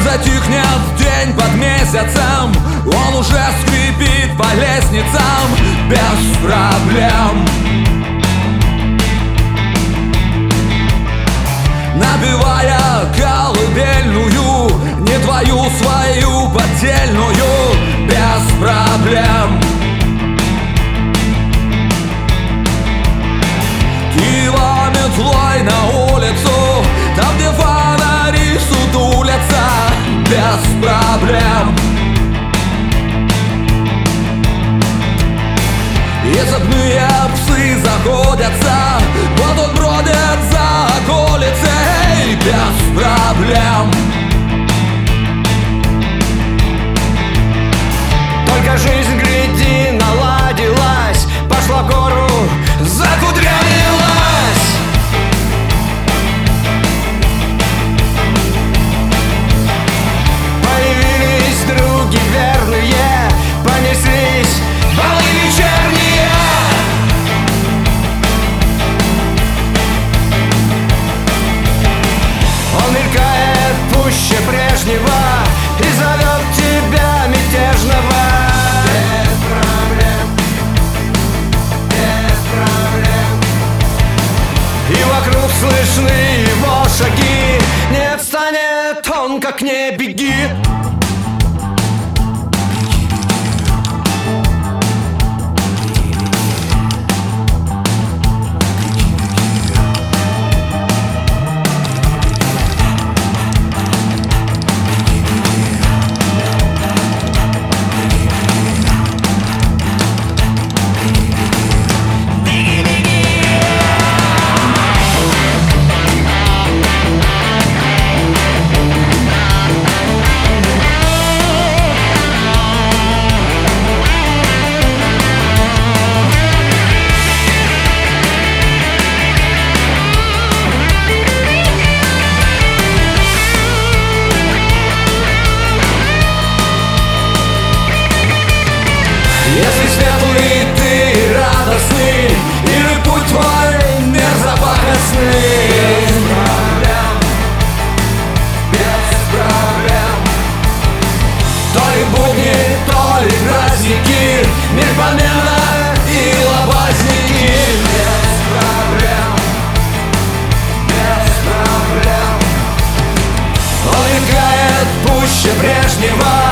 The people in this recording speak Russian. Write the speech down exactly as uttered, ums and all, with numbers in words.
затихнет день под месяцем, он уже скрипит по лестницам без проблем. Набивая колыбельную, не твою, свою поддельную, без проблем. Километрой на улицу, там, где фонари сутулятся, без проблем. И цепные псы заходятся, вот он бродит за околицей, без проблем. Только жизнь, гляди, наладилась, пошла в гору, закудрявилась. Появились други верные, понеслись балы вечерние. Он мелькает пуще прежнего и зовет тебя мятежного. Без проблем, без проблем. И вокруг слышны его шаги, не встанет он, как не беги. Если светлый ты радостный, или путь твой мерзопакостный, без проблем, без проблем. То ли будни, то ли праздники, мир помена и лобазники, без проблем, без проблем. Он мелькает пуще прежнего